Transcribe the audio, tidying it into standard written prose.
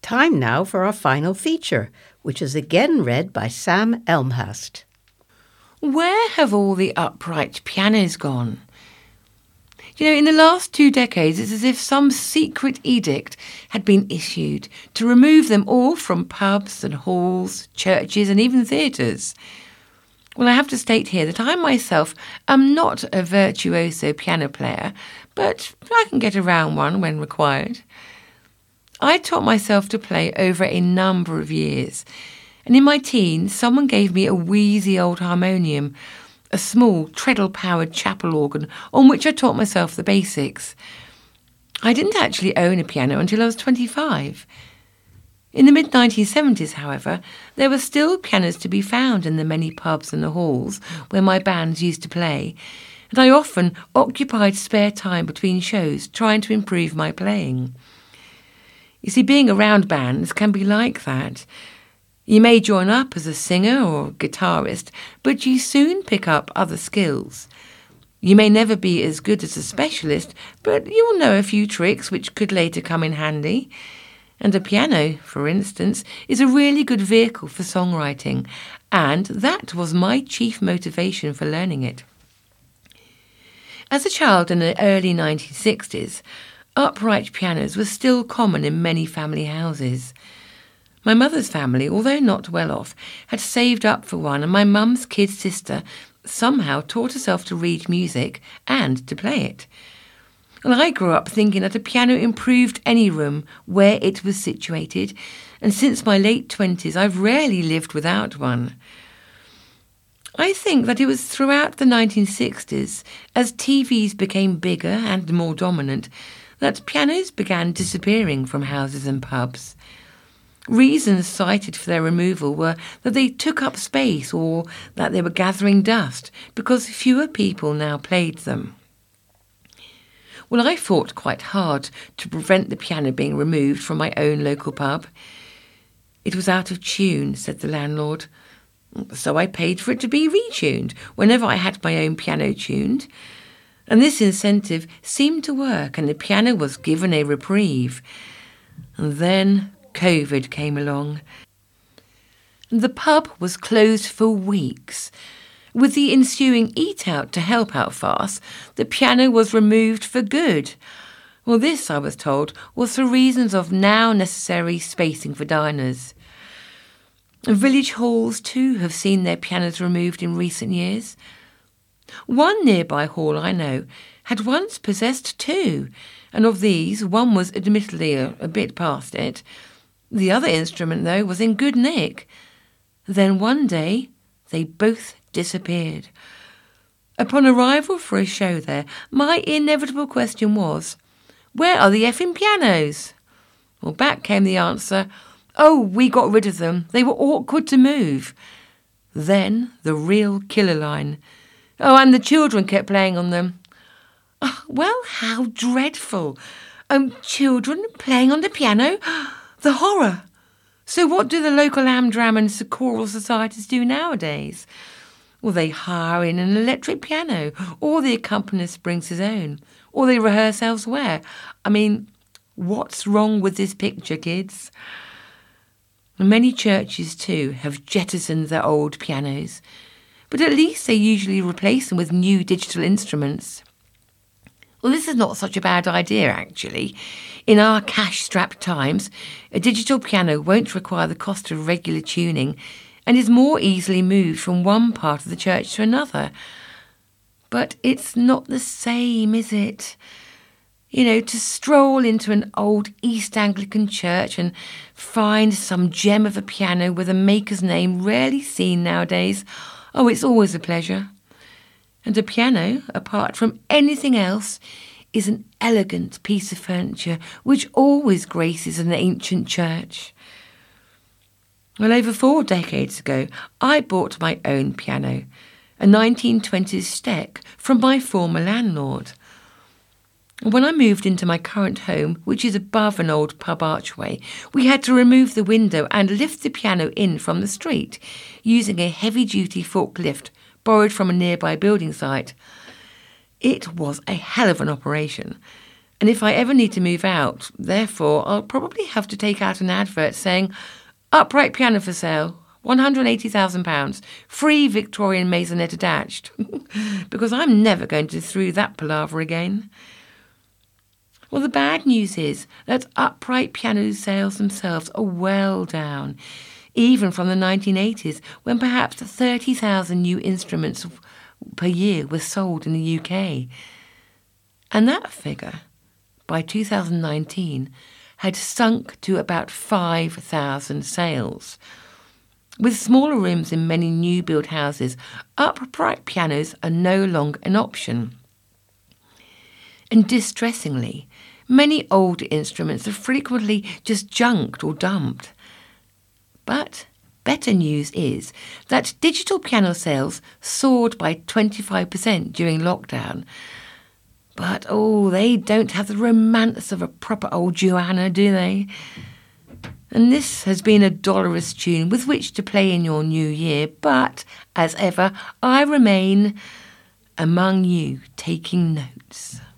Time now for our final feature, which is again read by Sam Elmhurst. Where have all the upright pianos gone? In the last 2 decades, it's as if some secret edict had been issued to remove them all from pubs and halls, churches and even theatres. Well, I have to state here that I myself am not a virtuoso piano player, but I can get around one when required. I taught myself to play over a number of years, and in my teens, someone gave me a wheezy old harmonium, a small treadle-powered chapel organ on which I taught myself the basics. I didn't actually own a piano until I was 25. In the mid-1970s, however, there were still pianos to be found in the many pubs and the halls where my bands used to play, and I often occupied spare time between shows trying to improve my playing. You see, being around bands can be like that. You may join up as a singer or guitarist, but you soon pick up other skills. You may never be as good as a specialist, but you will know a few tricks which could later come in handy. And a piano, for instance, is a really good vehicle for songwriting, and that was my chief motivation for learning it. As a child in the early 1960s, upright pianos were still common in many family houses. My mother's family, although not well off, had saved up for one, and my mum's kid sister somehow taught herself to read music and to play it. Well, I grew up thinking that a piano improved any room where it was situated, and since my late 20s I've rarely lived without one. I think that it was throughout the 1960s, as TVs became bigger and more dominant, that pianos began disappearing from houses and pubs. Reasons cited for their removal were that they took up space or that they were gathering dust because fewer people now played them. Well, I fought quite hard to prevent the piano being removed from my own local pub. It was out of tune, said the landlord, so I paid for it to be retuned whenever I had my own piano tuned. And this incentive seemed to work, and the piano was given a reprieve. And then COVID came along. The pub was closed for weeks. With the ensuing eat-out to help out fast, the piano was removed for good. Well, this, I was told, was for reasons of now necessary spacing for diners. Village halls, too, have seen their pianos removed in recent years. One nearby hall I know had once possessed 2, and of these, one was admittedly a bit past it. The other instrument, though, was in good nick. Then one day, they both disappeared. Upon arrival for a show there, my inevitable question was, where are the effing pianos? Well, back came the answer, oh, we got rid of them. They were awkward to move. Then the real killer line. Oh, and the children kept playing on them. Oh, well, how dreadful. Children playing on the piano? The horror. So what do the local Amdram and choral societies do nowadays? Well, they hire in an electric piano, or the accompanist brings his own, or they rehearse elsewhere. I mean, what's wrong with this picture, kids? Many churches, too, have jettisoned their old pianos, but at least they usually replace them with new digital instruments. Well, this is not such a bad idea, actually. In our cash-strapped times, a digital piano won't require the cost of regular tuning and is more easily moved from one part of the church to another. But it's not the same, is it? To stroll into an old East Anglican church and find some gem of a piano with a maker's name rarely seen nowadays. Oh, it's always a pleasure. And a piano, apart from anything else, is an elegant piece of furniture which always graces an ancient church. Well, over 4 decades ago, I bought my own piano, a 1920s Steck from my former landlord. When I moved into my current home, which is above an old pub archway, we had to remove the window and lift the piano in from the street using a heavy-duty forklift borrowed from a nearby building site. It was a hell of an operation, And if I ever need to move out, therefore, I'll probably have to take out an advert saying, upright piano for sale, £180,000, free Victorian maisonette attached, because I'm never going to through that palaver again. Well, the bad news is that upright piano sales themselves are well down, even from the 1980s, when perhaps 30,000 new instruments per year were sold in the UK. And that figure, by 2019, had sunk to about 5,000 sales. With smaller rooms in many new build houses, upright pianos are no longer an option. And distressingly, many older instruments are frequently just junked or dumped. But better news is that digital piano sales soared by 25% during lockdown. But, they don't have the romance of a proper old Joanna, do they? And this has been a dolorous tune with which to play in your new year. But, as ever, I remain among you taking notes.